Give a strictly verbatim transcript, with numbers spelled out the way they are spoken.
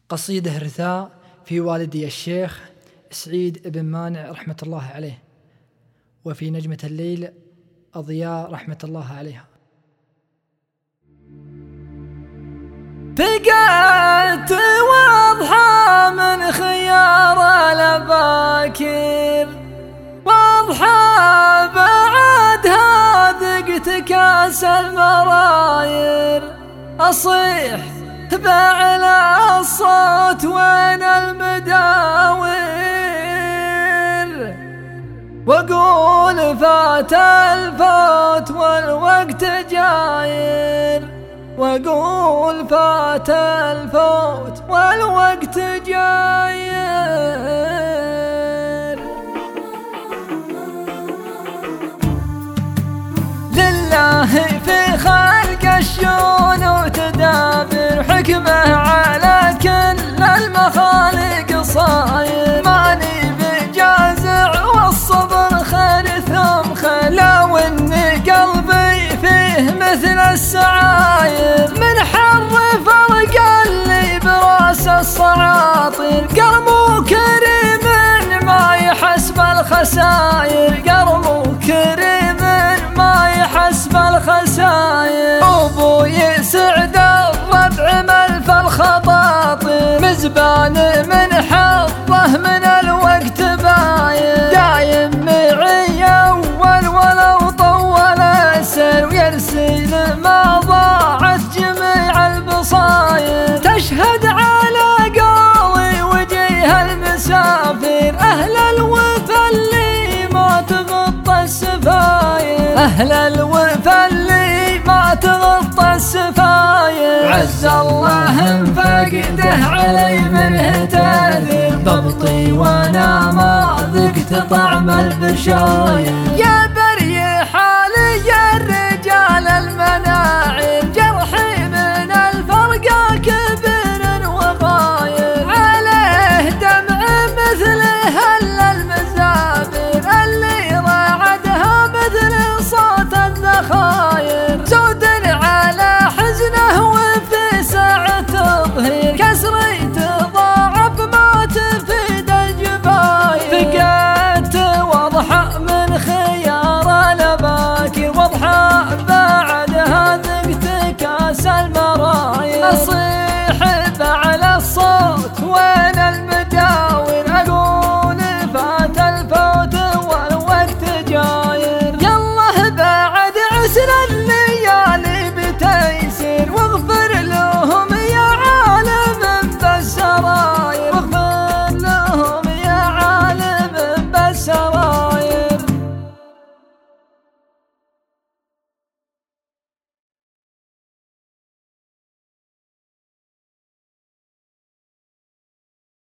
قصيدة رثاء في والدي الشيخ سعيد بن مانع رحمة الله عليه، وفي نجمة الليل أضياء رحمة الله عليها. بقيت واضحى من خيار الأباكر، واضحى بعدها ذقت كاس المراير، أصيح بعلى الصوت وين المداوير، وأقول فات الفوت والوقت جاير، وأقول فات الفوت والوقت جاير. لله في خلق الشؤون وتدابر، حكمه على كل المخالق صاير، ماني بجازع والصبر خير ثم خير، لو اني قلبي فيه مثل السعاير، من حر فرق اللي براس الصعاطير، قرمو كريم ما يحسب الخساير، قرمو كريم ما يحسب الخساير، أبوي سعد الربع ملف الخطاطير، مزبان من حظه من الوقت باير، دايم معي أول ولو طول السير، ويرسل ما ضاعت جميع البصاير، تشهد على قولي وجيه المسافر، أهل الوفا اللي ما تغطى السفاير، أهل الوفا اللي ما تغطى السفاير، عز الله فقده علي منه تاثير، ضبطي وانا ما ذقت طعم البشاير، يا بري حالي الرجال المناعر،